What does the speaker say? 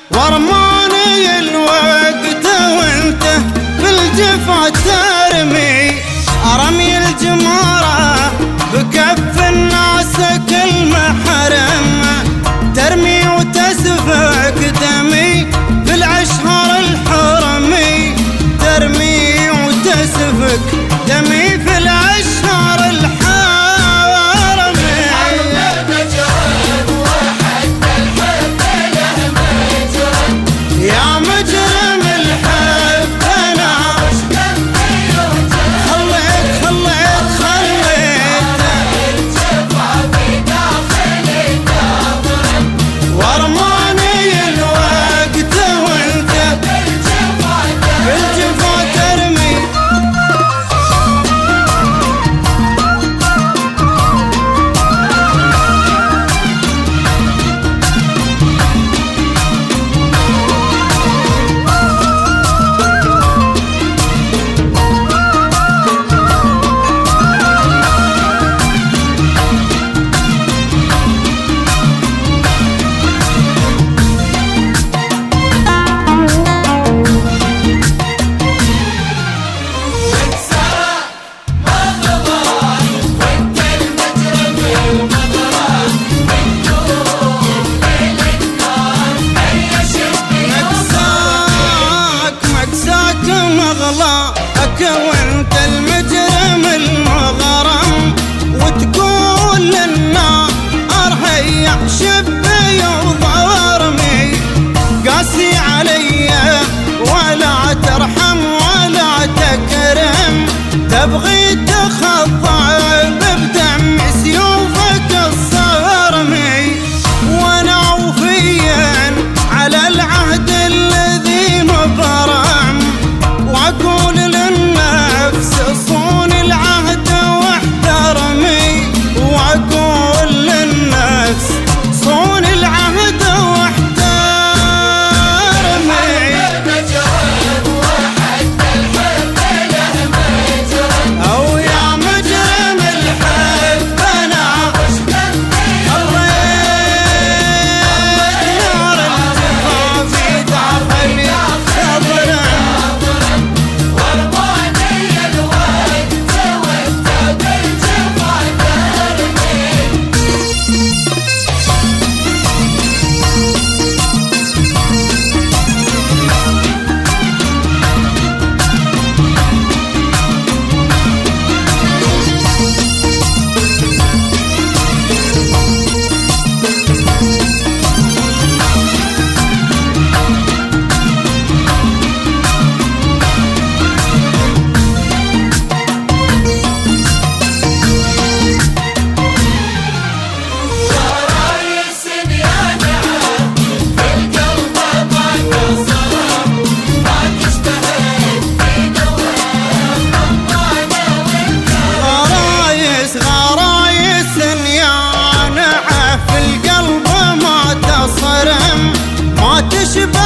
ورماني الوقت وانت في الجفا ترمي، ارمي الجمارة بكف الناس كل محرم، ترمي وتسفك دمي في الاشهر الحرمي، ترمي وتسفك دمي في الاشهر الحرمي. يا مجرم الحب انا خليت ورماني الوقت وانت بالجفا ترمي. وانت المجرم المغرم، وتقول للنار ارهيح شبي وضرمي، قاسي علي ولا ترحم ولا تكرم، تبغي تخضع بدم سيوفك الصرمي، وانا وفيا على العهد الذي مبرم، واقول صون العهد واحترمي، واقول للنفس صون العهد واحترمي. او يا مجرم الحب انا خليت نار الجفا في داخلي تضرم. ما تشبه